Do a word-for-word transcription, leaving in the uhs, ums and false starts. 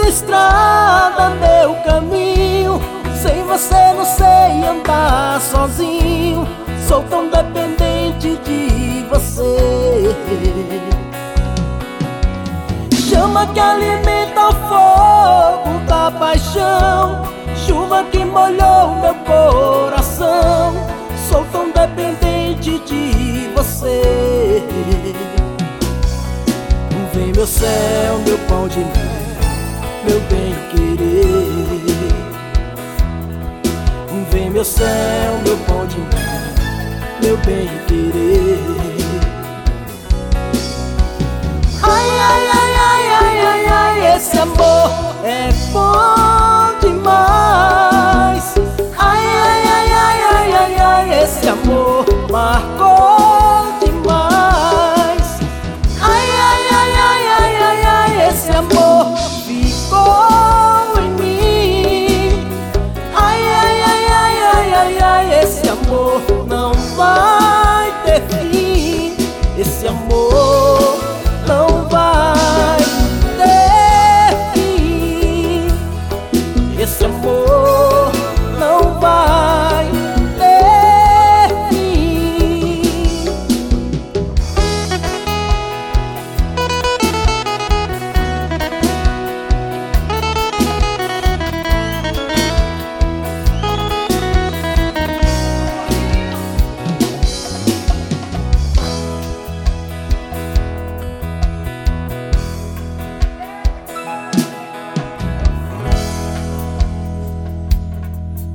estrada, meu caminho. Sem você não sei andar sozinho. Sou tão dependente de você. Chama que alimenta o fogo da paixão, chuva que molhou meu coração. Sou tão dependente de você. Vem meu céu, meu pão de mel, meu bem querer. Vem meu céu, meu pão de mel, meu bem querer.